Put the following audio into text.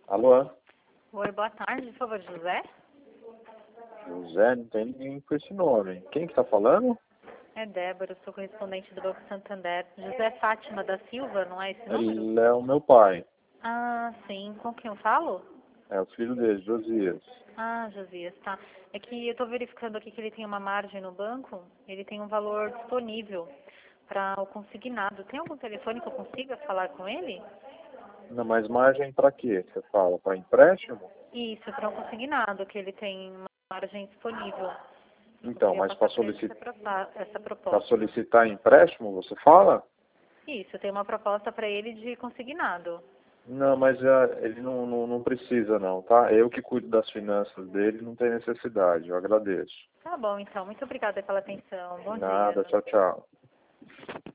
Alô? Oi, boa tarde, por favor, José? José, não tem ninguém com esse nome. Quem que tá falando? É Débora, eu sou correspondente do Banco Santander. José Fátima da Silva, não é esse número? Ele é o meu pai. Ah, sim. Com quem eu falo? É o filho dele, Josias. Ah, Josias, tá. É que eu estou verificando aqui que ele tem uma margem no banco, ele tem um valor disponível para o consignado. Tem algum telefone que eu consiga falar com ele? Não, mas margem pra quê? Você fala para empréstimo? Isso, para um consignado, que ele tem uma margem disponível. Eu Então, queria mas passar para ele essa para proposta. solicitar empréstimo, você fala? Isso, eu tenho uma proposta para ele de consignado. Não, mas ele não precisa não, tá? Eu que cuido das finanças dele, não tem necessidade. Eu agradeço. Tá bom, então. Muito obrigada pela atenção. Bom Nada, dia. tchau, tchau.